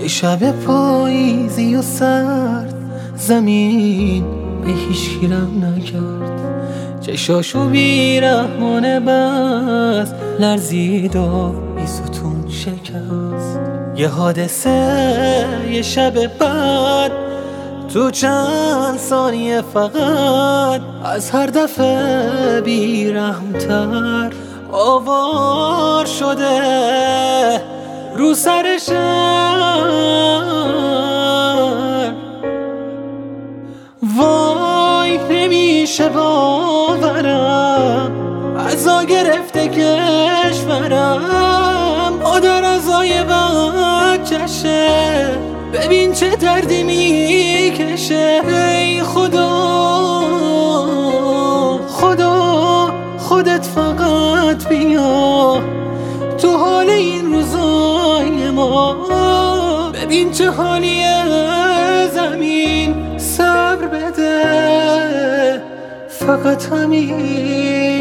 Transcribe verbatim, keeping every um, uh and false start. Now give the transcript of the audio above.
شب پاییزی و سرد زمین به هیچ رحم نکرد، چشاشو بیرحمانه بست، لرزید و بی ستون شکست. یه حادثه یه شب بعد تو چند ثانیه فقط از هر دفعه بیرحمتر آوار شده رو سر شهر. وای نمیشه باورم، عزا گرفته کشورم، مادر عزای بچشه، ببین چه دردی میکشه. ای خدا خدا خودت فقط بیا تو حال این روزای ما، ببین چه حالیه زمین، صبر بده فقط همین.